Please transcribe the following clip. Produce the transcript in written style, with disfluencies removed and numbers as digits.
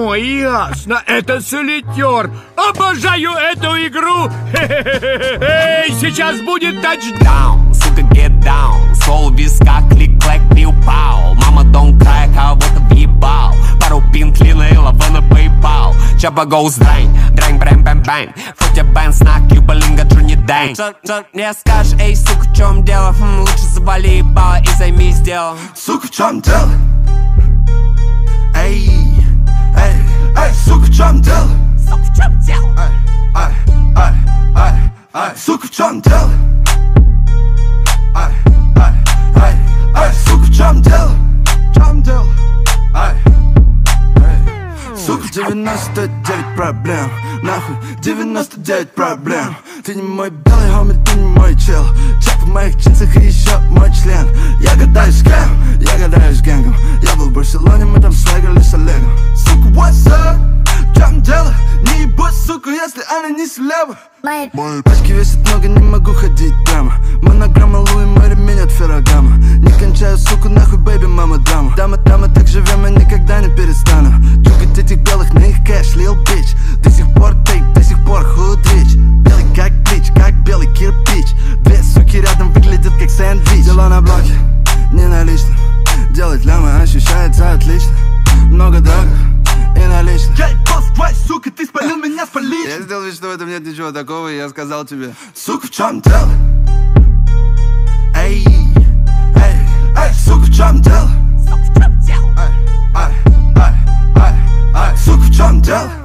О, ясно, это солитер. Обожаю эту игру. Эй, сейчас будет тачдаун. Сука, get down. Сол в висках, клик-клэк, пиу-пау. Мама, don't cry, кого-то въебал. Пару пин, клина и лава на PayPal. Чаба goes драйн, драйн, брэм, бэм, бэм. Фотя бэн, снак, Кьюба-линга, Джонни Дайн. Что мне скажешь, эй, сука, в чем дело? Лучше завали ебало и займись делом. Сука, в чем дело? Эй, эй, эй, сука, в чем дело? Сука, в чем дело? Ай, ай, ай, ай, сука, в чем дело? Ай, ай, ай, ай, сука, в чем дело? В чем дело? Ай, ай. Сука, 99 проблем. Нахуй, 99 проблем. Ты не мой белый хоми, ты не мой чел. Чек в моих джинсах и еще мой член. Я гадаю с кем? Я гадаю с гэнгом. Я был в Барселоне, мы там свегали с Олегом. Сука, what's up? В чем дело? Не ебать, сука, если она не слева. Мои пачки весят много, не могу ходить прямо. Монограмма Луи, мой ремень от Феррагама. Не кончаю, сука, нахуй, бэйби, мама, драма. Дама, так живем, я никогда не перестану. Чукать этих белых на их кэш, лил бич. До сих пор тейп, до сих пор худрич. Белый как блич, как белый кирпич. Две суки рядом выглядят как сэндвич. Дела на блоке, не налично. Делать лямы ощущается отлично. Много драгов и наличных. Сука, ты спалил меня с поличным. Я сделал вид, что в этом нет ничего такого, и я сказал тебе: сука, в чем дело? Эй, эй, эй, сука, в чем дело? Сука, в чем дело? Ай, ай, ай, ай, ай, сука, в чем дело?